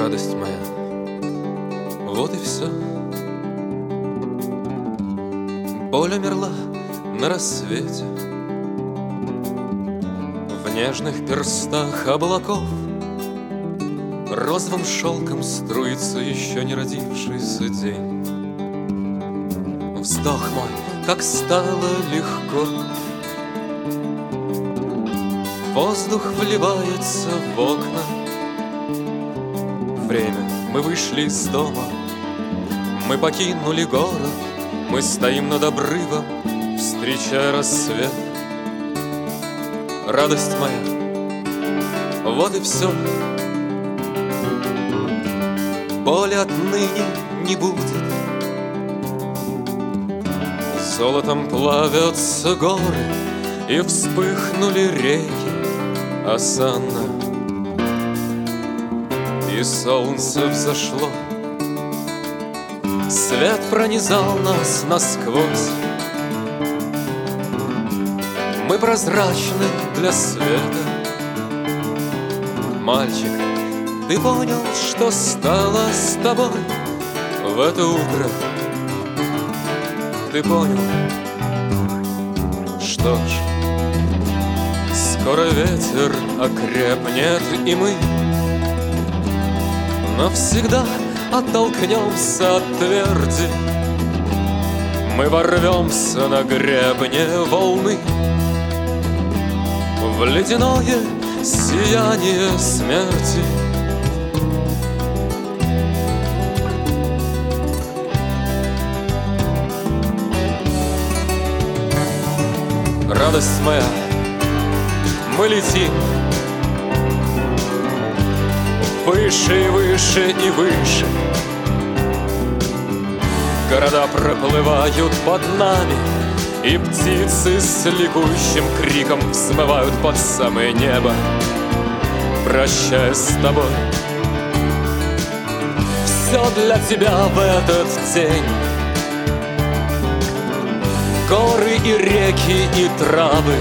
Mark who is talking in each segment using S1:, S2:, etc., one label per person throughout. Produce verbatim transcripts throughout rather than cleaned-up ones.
S1: радость моя, вот и все. Боль умерла на рассвете, в нежных перстах облаков розовым шелком струится еще не родившийся день. Вздох мой, как стало легко, воздух вливается в окна. Время, мы вышли из дома, мы покинули город, мы стоим над обрывом, встречая рассвет. Радость моя, вот и все. Боли отныне не будет. Золотом плавятся горы, и вспыхнули реки осанна. И солнце взошло, свет пронизал нас насквозь. Мы прозрачны для света. Мальчик, ты понял, что стало с тобой в это утро? Ты понял? Что ж, скоро ветер окрепнет, и мы навсегда оттолкнемся от тверди. Мы ворвемся на гребне волны в ледяное сияние смерти. Радость моя, мы летим выше и выше и выше. Города проплывают под нами, и птицы с ликующим криком взмывают под самое небо, прощаясь с тобой. Все для тебя в этот день. Горы и реки и травы.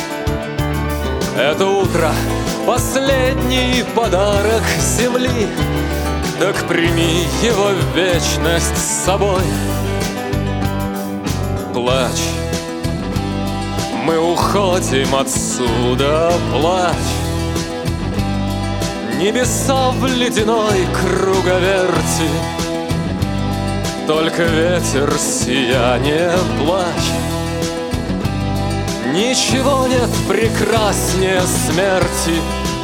S1: Это утро — последний подарок земли. Так прими его в вечность с собой. Плачь, мы уходим отсюда, плачь. Небеса в ледяной круговерти, только ветер сияние, плачь. Ничего нет прекраснее смерти.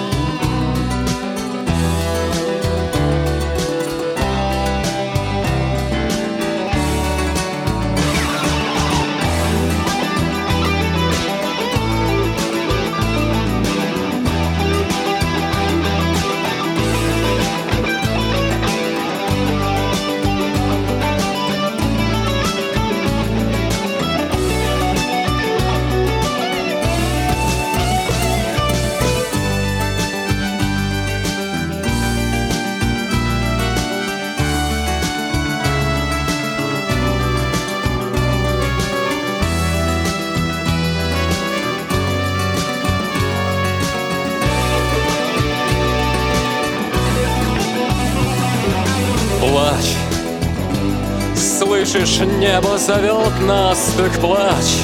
S1: Плачь, слышишь, небо зовет нас, так плачь.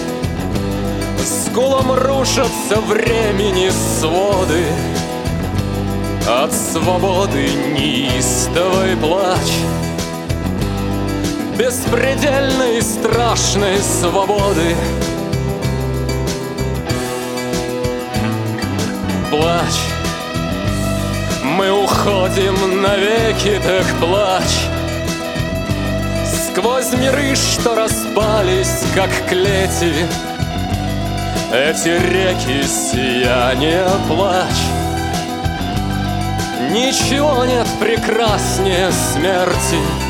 S1: С гулом рушатся времени своды, от свободы неистовой плачь. Беспредельной страшной свободы. Плачь, мы уходим навеки, так плачь. Сквозь миры, что распались, как клети, эти реки сияния, плачь. Ничего нет прекраснее смерти.